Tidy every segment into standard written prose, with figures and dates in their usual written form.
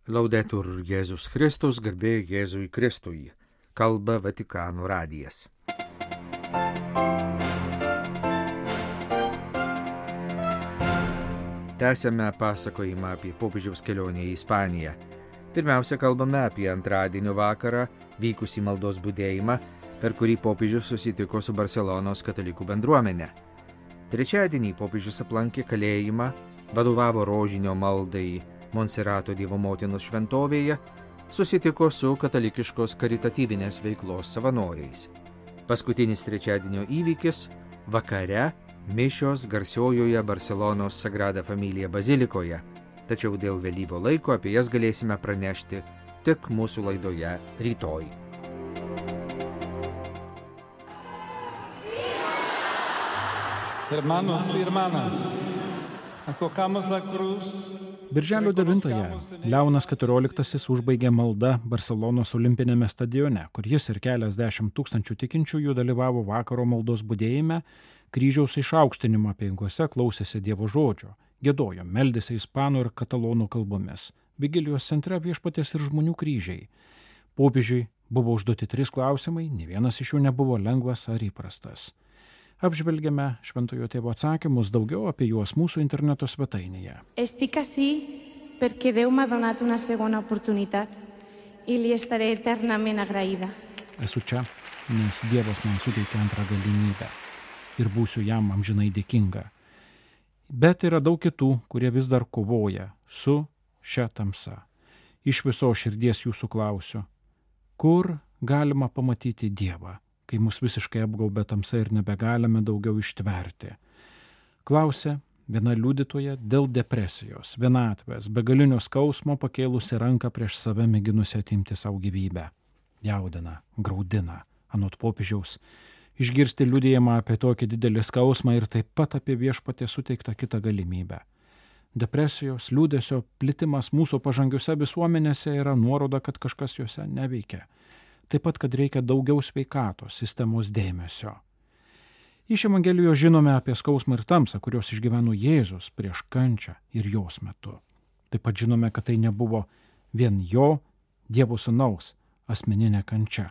Laudetur Jėzus Kristus, garbė Jėzui Kristui, kalba Vatikano radijas. Tęsiame pasakojimą apie popiežiaus kelionę į Ispaniją. Pirmiausia, kalbame apie antradienio vakarą vykusį maldos budėjimą, per kurį popiežius susitiko su Barselonos katalikų bendruomenė. Trečiadienį popiežius aplankė kalėjimą, vadovavo rožinio maldai Monserato Dievo motinos šventovėje, susitiko su katalikiškos karitatyvinės veiklos savanoriais. Paskutinis trečiadienio įvykis – vakare mišios garsiojoje Barselonos Sagrada Familia bazilikoje, tačiau dėl vėlyvo laiko apie jas galėsime pranešti tik mūsų laidoje rytoj. Hermanos y hermanas, acojamos la cruz. Birželio 9-ąją Leonas XIV užbaigė maldą Barselonos olimpinėme stadione, kur jis ir keliasdešimt tūkstančių tikinčiųjų dalyvavo vakaro maldos budėjime, kryžiaus išaukštinimo apeigose klausėsi Dievo žodžio, giedojo, meldėsi ispanų ir katalonų kalbomis. Vigilijos centre Viešpaties ir žmonių kryžiai. Popiežiui buvo užduoti 3 klausimai, nė vienas iš jų nebuvo lengvas ar įprastas. Apžvelgiame Šventojo Tėvo atsakymus, daugiau apie juos mūsų interneto svetainėje. Estic ací perquè Déu m'ha donat una segona oportunitat i li estaré eternament agraïda. Esu čia, nes Dievas man suteikė antrą galimybę ir būsiu jam amžinai dėkinga. Bet yra daug kitų, kurie vis dar kovoja su šia tamsa. Iš viso širdies jūsų klausiu, kur galima pamatyti Dievą, kai mus visiškai apgaubė tamsa ir nebegalime daugiau ištverti. Klausė viena liudytoja dėl depresijos, vienatvės, begalinio skausmo pakėlusi ranką prieš save mėginusi atimti savo gyvybę. Jaudina, graudina, anot popiežiaus, išgirsti liudijimą apie tokį didelį skausmą ir taip pat apie Viešpaties suteiktą kitą galimybę. Depresijos, liūdesio plitimas mūsų pažangiuose visuomenėse yra nuoroda, kad kažkas juose neveikia. Taip pat, kad reikia daugiau sveikatos, sistemos dėmesio. Iš Evangelijos žinome apie skausmą ir tamsą, kurios išgyveno Jėzus prieš kančią ir jos metu. Taip pat žinome, kad tai nebuvo vien jo, Dievo sūnaus, asmeninė kančia,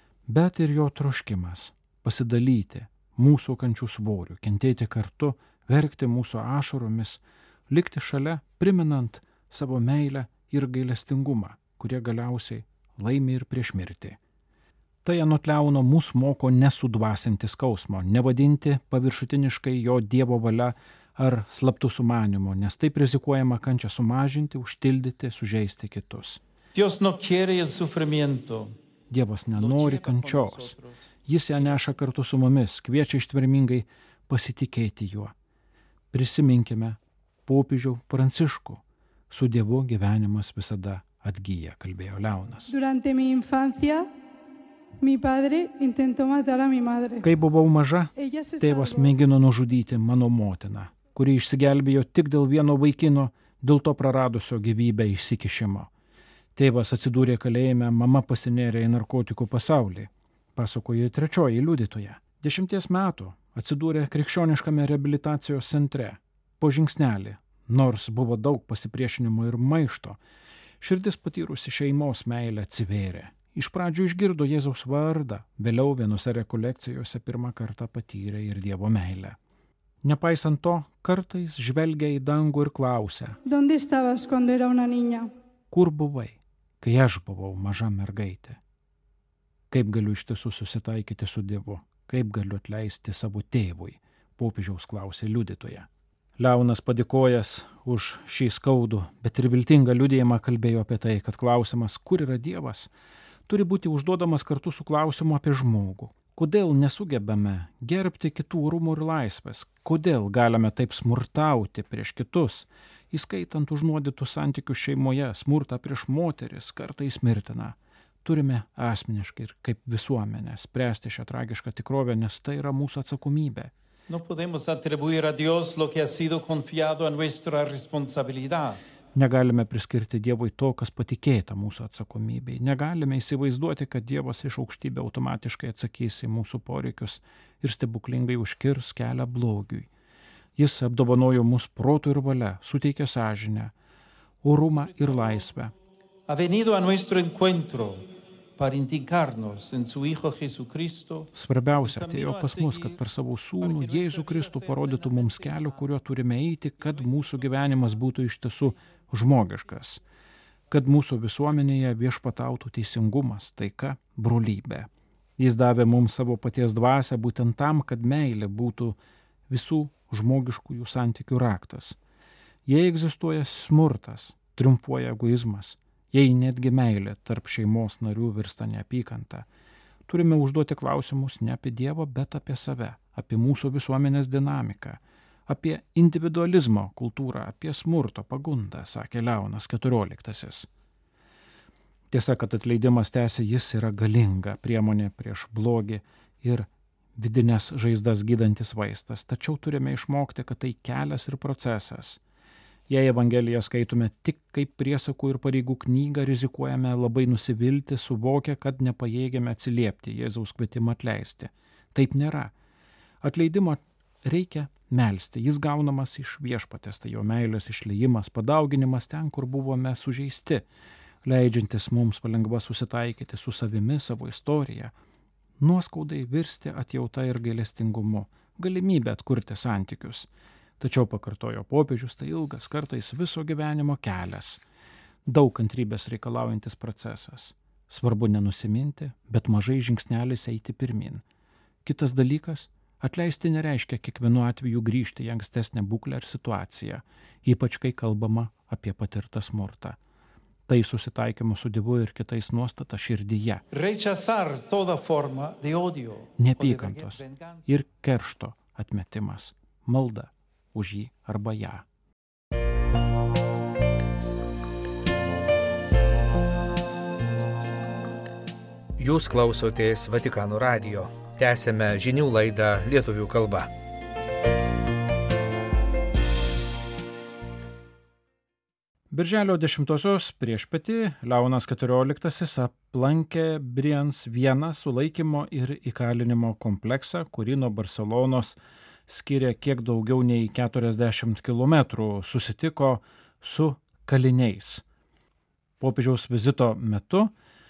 bet ir jo troškimas pasidalyti mūsų kančių svoriu, kentėti kartu, verkti mūsų ašaromis, likti šalia, priminant savo meilę ir gailestingumą, kurie galiausiai laimi ir prieš mirtį. Tai anot Leono mus moko nesudvasinti skausmo, nevadinti paviršutiniškai jo Dievo valia ar slaptų sumanimų, nes taip rizikuojama kančią sumažinti, užtildyti, sužeisti kitus. Dios no quiere el sufrimiento. Dievas nenori kančios. Jis ją neša kartu su mumis, kviečia ištvermingai pasitikėti juo. Prisiminkime popiežių Pranciškų. Su Dievu gyvenimas visada atgyja, kalbėjo Leonas. Durante mi infancia, mi padre intentó matar a mi madre. Kai buvau maža, tėvas mėgino nužudyti mano motiną, kuri išsigelbėjo tik dėl vieno vaikino, dėl to praradusio gyvybę išsikišimo. Tėvas atsidūrė kalėjime, mama pasinėrė į narkotikų pasaulį, pasakojo 3 liudytoja. 10 metų atsidūrė krikščioniškame reabilitacijos centre. Po žingsnelį, nors buvo daug pasipriešinimo ir maišto, širdis patyrusi šeimos meilę atsivėrė. Iš pradžių išgirdo Jėzaus vardą, vėliau vienose rekolekcijose pirmą kartą patyrė ir Dievo meilę. Nepaisant to, kartais žvelgia į dangų ir klausia: ¿Dónde estabas cuando era una niña? Kur buvai, kai aš buvau maža mergaitė? Kaip galiu iš tiesų susitaikyti su Dievu? Kaip galiu atleisti savo tėvui? Popiežiaus klausė liudytoja. Leonas padėkojęs už šį skaudų, bet ir viltingą liudijimą kalbėjo apie tai, kad klausimas, kur yra Dievas, turi būti užduodamas kartu su klausimu apie žmogų. Kodėl nesugebame gerbti kitų orumų ir laisvės? Kodėl galime taip smurtauti prieš kitus, įskaitant užnuodytus santykius šeimoje, smurtą prieš moteris, kartais mirtiną? Turime asmeniškai ir kaip visuomenė spręsti šią tragišką tikrovę, nes tai yra mūsų atsakomybė. No podemos atribuir a Dios lo que ha sido confiado a nuestra responsabilidad. Negalime priskirti Dievui to, kas patikėta mūsų atsakomybei. Negalime įsivaizduoti, kad Dievas iš aukštybė automatiškai atsakys į mūsų poreikius ir stebuklingai užkirs kelią blogiui. Jis apdovanojo mus protu ir valia, suteikė sąžinę, orumą ir laisvę. ha venido a nuestro encuentro para indicarnos en su Hijo Jesucristo. Svarbiausia, atėjo pas mus, kad per savo sūnų Jėzų Kristų parodytų mums kelią, kuriuo turime eiti, kad mūsų gyvenimas būtų iš tiesų žmogiškas, kad mūsų visuomenėje viešpatautų teisingumas, taika, brolybė. Jis davė mums savo paties dvasią būtent tam, kad meilė būtų visų žmogiškųjų santykių raktas. Jei egzistuoja smurtas, triumfuoja egoizmas, jei netgi meilė tarp šeimos narių virsta neapykanta, turime užduoti klausimus ne apie Dievą, bet apie save, apie mūsų visuomenės dinamiką, apie individualizmo kultūrą, apie smurto pagundą, sakė Leonas XIV. Tiesa, kad atleidimas tęsia, jis yra galinga priemonė prieš blogį ir vidinės žaizdas gydantis vaistas, tačiau turime išmokti, kad tai kelias ir procesas. Jei Evangeliją skaitume tik kaip priesakų ir pareigų knygą, rizikuojame labai nusivilti, suvokę, kad nepajėgiame atsiliepti Jėzaus kvietimą atleisti. Taip nėra. Atleidimo reikia melsti, jis gaunamas iš viešpatės, tai jo meilės išliejimas, padauginimas ten, kur buvome sužeisti, leidžiantis mums palengva susitaikyti su savimi, savo istorija, nuoskaudai virsti atjauta ir gailestingumu, galimybę atkurti santykius. Tačiau, pakartojo popiežius, tai ilgas, kartais viso gyvenimo kelias, daug kantrybės reikalaujantis procesas. Svarbu nenusiminti, bet mažai žingsnelis eiti pirmin. Kitas dalykas, atleisti nereiškia kiekvienu atveju grįžti į ankstesnę būklę ar situaciją, ypač kai kalbama apie patirtą smurtą. Tai susitaikymo su Dievu ir kitais nuostata širdyje. Neapykantos ir keršto atmetimas, malda už jį arba ją. Jūs klausotės Vatikano radijo. Tęsėme žinių laidą lietuvių kalba. Birželio 10-osios priešpietį Leonas XIV aplankė Brians vieną sulaikymo ir įkalinimo kompleksą, kurį nuo Barselonos skiria kiek daugiau nei 40 kilometrų, susitiko su kaliniais. Popiežiaus vizito metu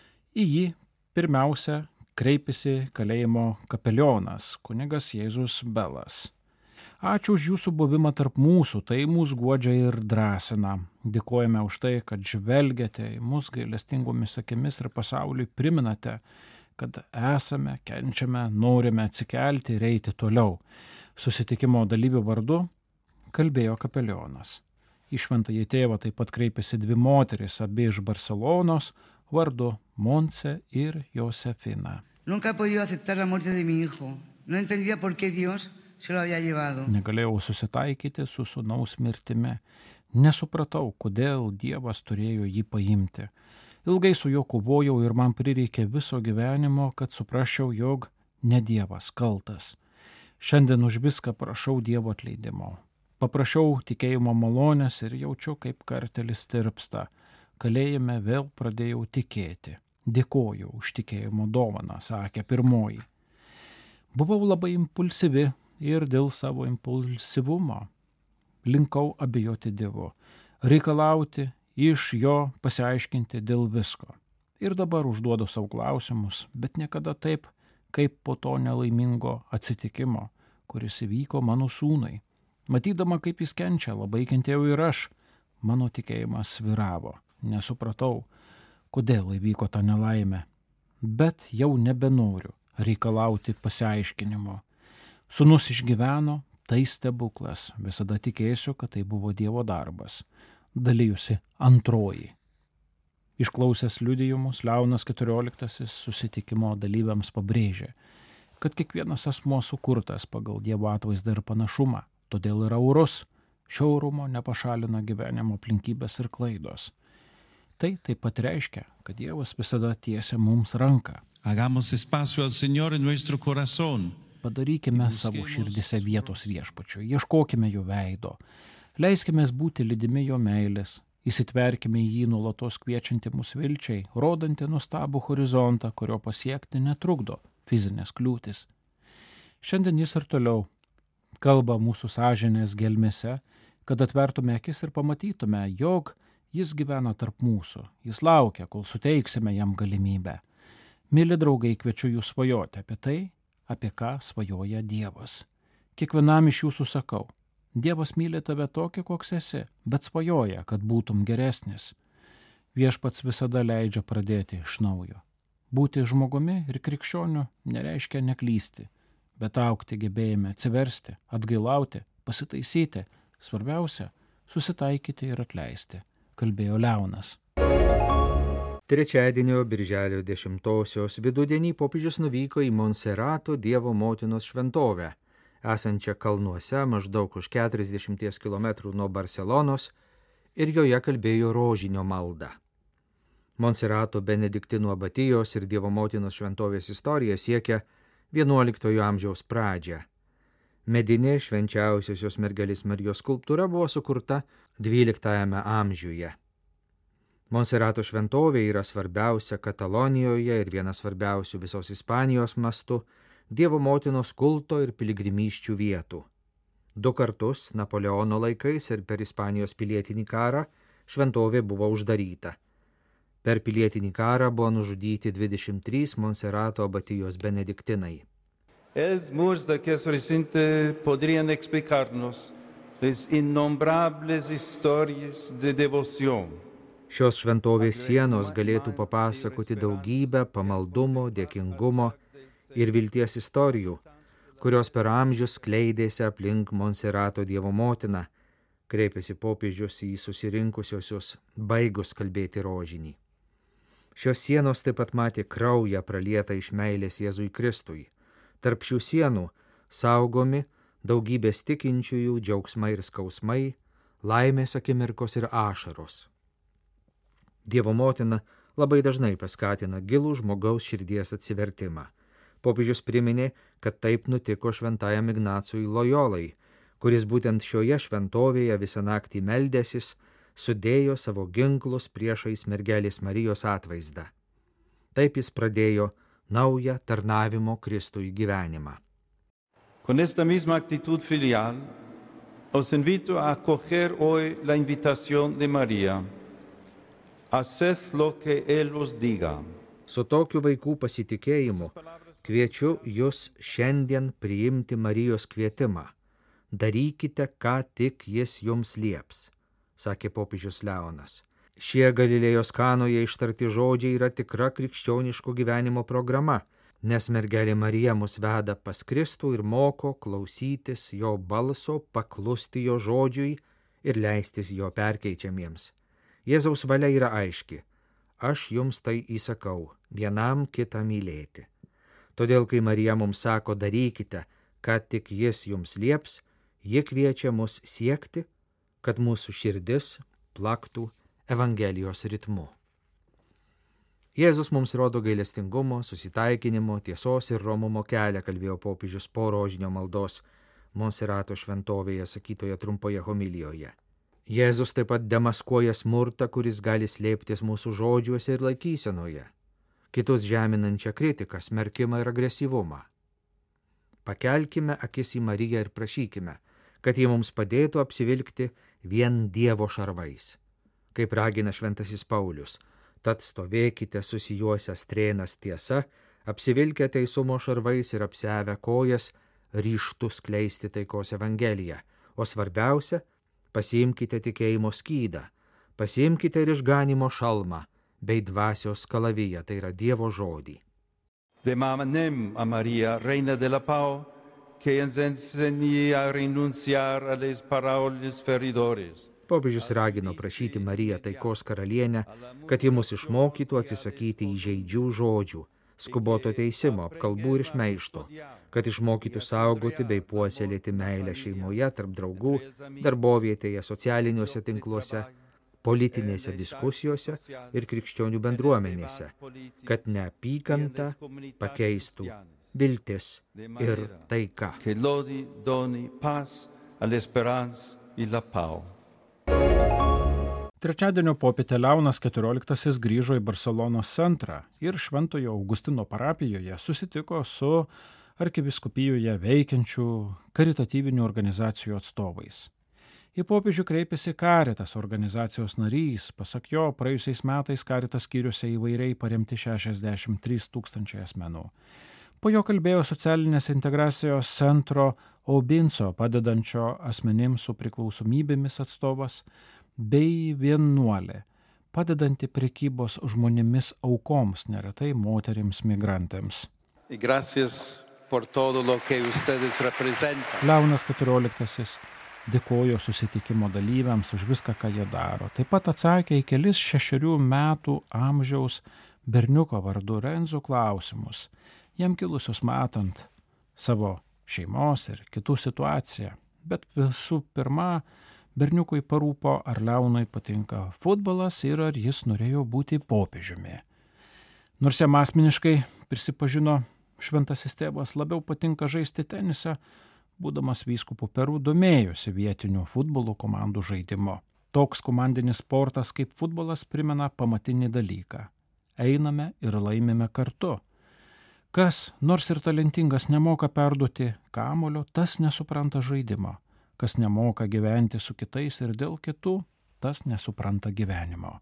į jį pirmiausia kreipėsi kalėjimo kapelionas, kunigas Jėzus Belas. Ačiū už jūsų buvimą tarp mūsų, tai mūsų guodžia ir drąsina. Dėkojame už tai, kad žvelgiate į mus gailestingomis akimis ir pasauliui priminate, kad esame, kenčiame, norime atsikelti ir eiti toliau. Susitikimo dalyvių vardu kalbėjo kapelionas. Į Šventąjį Tėvą taip pat kreipėsi dvi moterys, abi iš Barselonos, vardu Montse ir Josefina. Nunca he podido aceptar la muerte de mi hijo. No entendía por qué Dios se lo había llevado. Negalėjau susitaikyti su sūnaus mirtimi. Nesupratau, kodėl Dievas turėjo jį paimti. Ilgai su juo kovojau ir man prireikė viso gyvenimo, kad suprasčiau, jog ne Dievas kaltas. Šiandien už viską prašau Dievo atleidimo. Paprašiau tikėjimo malonės ir jaučiu, kaip kartelis tirpsta. Kalėjime vėl pradėjau tikėti. Dėkoju už tikėjimo dovaną, sakė pirmoji. Buvau labai impulsyvi ir dėl savo impulsyvumo linkau abejoti Dievu, reikalauti iš jo pasiaiškinti dėl visko. Ir dabar užduodu savo klausimus, bet niekada taip, kaip po to nelaimingo atsitikimo, kuris įvyko mano sūnui. Matydama, kaip jis kenčia, labai kentėjau ir aš. Mano tikėjimas sviravo. Nesupratau, kodėl įvyko ta nelaimė. Bet jau nebenoriu reikalauti pasiaiškinimo. Sūnus išgyveno, tai stebuklas. Visada tikėsiu, kad tai buvo Dievo darbas. Dalijusi antroji. Išklausęs liudijimus, Leonas XIV susitikimo dalyviams pabrėžė, kad kiekvienas asmuo sukurtas pagal Dievo atvaizdą ir panašumą, todėl yra orus, šio orumo nepašalina gyvenimo aplinkybės ir klaidos. Tai taip pat reiškia, kad Dievas visada tiesia mums ranką. Hagamos espacio al Señor en nuestro corazón. Padarykime savo širdise vietos Viešpačiui, ieškokime jo veido, leiskime būti lydimi jo meilės, įsitverkime į jį nuolatos kviečianti mus vilčiai, rodanti nuostabų horizontą, kurio pasiekti netrukdo fizinės kliūtis. Šiandien jis ir toliau kalba mūsų sąžinės gelmėse, kad atvertume akis ir pamatytume, jog Jis gyvena tarp mūsų, jis laukia, kol suteiksime jam galimybę. Mili draugai, kviečiu jūs svajoti apie tai, apie ką svajoja Dievas. Kiekvienam iš jūsų sakau, Dievas myli tave tokį, koks esi, bet svajoja, kad būtum geresnis. Viešpats visada leidžia pradėti iš naujo. Būti žmogumi ir krikščioniu nereiškia neklysti, bet augti gebėjime atsiversti, atgailauti, pasitaisyti, svarbiausia – susitaikyti ir atleisti, kalbėjo Leonas. Trečiadienio birželio 10-osios vidudienį popiežius nuvyko į Monserato Dievo motinos šventovę, esančią kalnuose maždaug už 40 km nuo Barselonos, ir joje kalbėjo rožinio maldą. Monserato benediktinų abatijos ir Dievo motinos šventovės istorija siekia XI amžiaus pradžią. Medinė švenčiausiosios mergelės Marijos skulptūra buvo sukurta XII amžiuje. Monserato šventovė yra svarbiausia Katalonijoje ir viena svarbiausių visos Ispanijos mastu Dievo motinos kulto ir piligrimysčių vietų. 2 kartus Napoleono laikais ir per Ispanijos pilietinį karą šventovė buvo uždaryta. Per pilietinį karą buvo nužudyti 23 Monserato abatijos benediktinai. Els murs d'aquest recinte podrien explicar-nos les innombrables històries de devoció. Šios šventovės sienos galėtų papasakoti daugybę pamaldumo, dėkingumo ir vilties istorijų, kurios per amžius skleidėsi aplink Monserato Dievo motiną, kreipėsi popiežius į susirinkusiosius baigus kalbėti rožinį. Šios sienos taip pat matė kraują pralietą iš meilės Jėzui Kristui. Tarp šių sienų saugomi daugybės tikinčiųjų džiaugsmai ir skausmai, laimės akimirkos ir ašaros. Dievo motina labai dažnai paskatina gilų žmogaus širdies atsivertimą. Popiežius priminė, kad taip nutiko šventajam Ignacui Lojolai, kuris būtent šioje šventovėje visą naktį meldėsis, sudėjo savo ginklus priešais mergelės Marijos atvaizdą. Taip jis pradėjo naują tarnavimo Kristui gyvenimą. Con esta misma actitud filial, os invito a acoger hoy la invitación de María. Haced lo que Él os diga. Su tokiu vaikų pasitikėjimu kviečiu jūs šiandien priimti Marijos kvietimą. Darykite, ką tik jis jums lieps, sakė popiežius Leonas. Šie Galilėjos Kanoje ištarti žodžiai yra tikra krikščioniško gyvenimo programa, nes mergelė Marija mus veda pas Kristų ir moko klausytis jo balso, paklusti jo žodžiui ir leistis jo perkeičiamiems. Jėzaus valia yra aiški. Aš jums tai įsakau, vienam kitą mylėti. Todėl, kai Marija mums sako, darykite, ką tik jis jums lieps, ji kviečia mus siekti, kad mūsų širdis plaktų Evangelijos ritmu. Jėzus mums rodo gailestingumo, susitaikinimo, tiesos ir romumo kelią, kalbėjo popiežius po rožinio maldos Monserato šventovėje sakytoje trumpoje homilijoje. Jėzus taip pat demaskuoja smurtą, kuris gali slėptis mūsų žodžiuose ir laikysenoje, kitus žeminančią kritiką, smerkimą ir agresyvumą. Pakelkime akis į Mariją ir prašykime, kad ji mums padėtų apsivilkti vien Dievo šarvais. Kaip ragina šventasis Paulius, tad stovėkite susijuosę strėnas tiesa, apsivilkę teisumo šarvais ir apsiavę kojas, ryžtu skleisti taikos evangeliją, o svarbiausia, pasiimkite tikėjimo skydą, pasiimkite ir išganimo šalmą, bei dvasios kalaviją, tai yra Dievo žodį. Demanem a Maria, Reina de la Pau, que ens enseñe a renunciar a les paroles feridores. Popiežius ragino prašyti Mariją taikos karalienę, kad ji mus išmokytų atsisakyti įžeidžių žodžių, skuboto teisimo, apkalbų ir šmeižto, kad išmokytų saugoti bei puoselėti meilę šeimoje, tarp draugų, darbovietėje, socialiniuose tinkluose, politinėse diskusijose ir krikščionių bendruomenėse, kad neapykanta pakeistų viltis ir taika. Trečiadienio popietę Leonas XIV grįžo į Barselonos centrą ir Šventojo Augustino parapijoje susitiko su arkivyskupijoje veikiančių karitatyvinių organizacijų atstovais. Į popiežių kreipėsi Caritas organizacijos narys. Pasak jo, praėjusiais metais Caritas skyriuose įvairiai paremti 63 000 asmenų. Po jo kalbėjo socialinės integracijos centro Aubinso padedančio asmenims su priklausomybėmis atstovas bei vienuolė, padedanti prekybos žmonėmis aukoms, neretai moterims migrantėms. Gracias por todo lo que ustedes representan. Leonas XIV dėkojo susitikimo dalyviams už viską, ką jie daro. Taip pat atsakė į kelis 6 metų amžiaus berniuko vardu Renzo klausimus, jam kilusius matant savo šeimos ir kitų situaciją. Bet visų pirma, berniukui parūpo, ar Leonui patinka futbolas ir ar jis norėjo būti popiežiumi. Nors jam asmeniškai, prisipažino šventasis tėvas, labiau patinka žaisti tenisą, būdamas vyskupu Peru domėjosi vietinių futbolo komandų žaidimu. Toks komandinis sportas kaip futbolas primena pamatinį dalyką. Einame ir laimime kartu. Kas, nors ir talentingas, nemoka perduoti kamuolio, tas nesupranta žaidimo. Kas nemoka gyventi su kitais ir dėl kitų, tas nesupranta gyvenimo.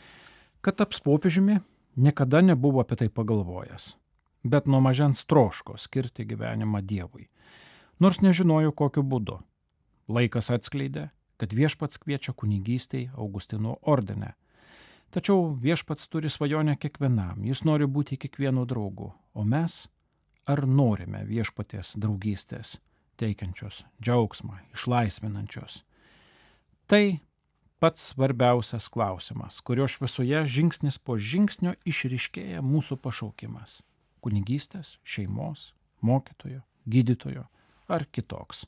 Kad taps popiežiumi, niekada nebuvo apie tai pagalvojęs, bet nuo mažens troško skirti gyvenimą Dievui. Nors nežinojo kokiu būdu. Laikas atskleidė, kad viešpats kviečia kunigystei Augustino ordine. Tačiau viešpats turi svajonę kiekvienam, jis nori būti kiekvieno draugu, o mes ar norime viešpaties draugystės, teikiančios džiaugsmą, išlaisvinančios. Tai pats svarbiausias klausimas, kurio šviesoje žingsnis po žingsnio išryškėja mūsų pašaukimas. Kunigystės, šeimos, mokytojo, gydytojo ar kitoks.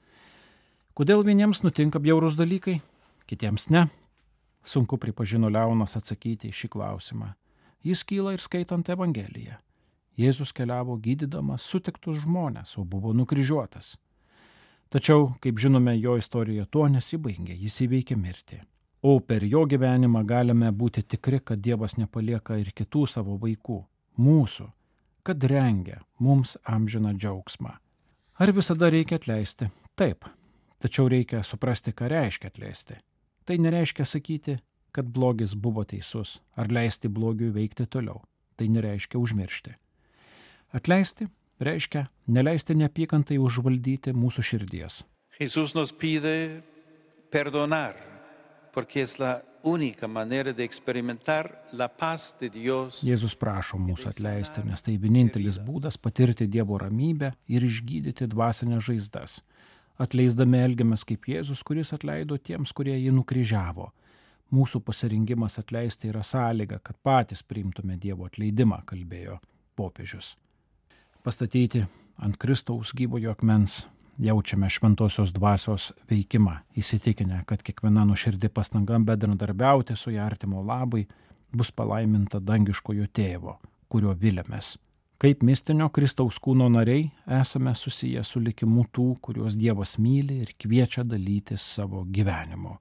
Kodėl vieniems nutinka bjaurūs dalykai, kitiems ne? Sunku, pripažino Leonas, atsakyti į šį klausimą. Jis kyla ir skaitant Evangeliją. Jėzus keliavo gydydamas sutiktus žmonės, o buvo nukryžiuotas. Tačiau, kaip žinome, jo istorija tuo nesibaigė, jis įveikė mirtį. O per jo gyvenimą galime būti tikri, kad Dievas nepalieka ir kitų savo vaikų, mūsų, kad rengia mums amžiną džiaugsmą. Ar visada reikia atleisti? Taip, tačiau reikia suprasti, ką reiškia atleisti. Tai nereiškia sakyti, kad blogis buvo teisus, ar leisti blogiui veikti toliau. Tai nereiškia užmiršti. Atleisti reiškia neleisti neapykantai užvaldyti mūsų širdies. Jesús nos pide perdonar, porque es la única manera de experimentar la paz de Dios. Jėzus prašo mūsų atleisti, nes tai vienintelis būdas patirti Dievo ramybę ir išgydyti dvasinės žaizdas. Atleisdami elgiamės kaip Jėzus, kuris atleido tiems, kurie jį nukryžiavo. Mūsų pasirinkimas atleisti yra sąlyga, kad patys priimtume Dievo atleidimą, kalbėjo popiežius. Pastatyti ant Kristaus gyvojo akmens jaučiame šventosios dvasios veikimą, įsitikinę, kad kiekviena nuoširdi pastanga bendradarbiauti su jo artimo labui bus palaiminta dangiškojo tėvo, kurio viliamės. Kaip mistinio Kristaus kūno nariai esame susiję su likimu tų, kuriuos Dievas myli ir kviečia dalytis savo gyvenimu.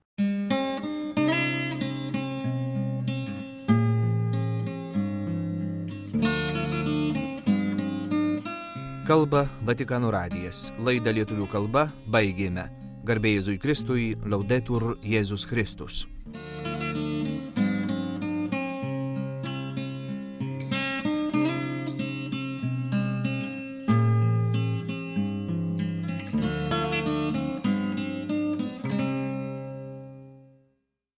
Kalba Vatikano radijas. Laidą lietuvių kalba baigėme. Garbė Jėzui Kristui, Laudetur Jėzus Kristus.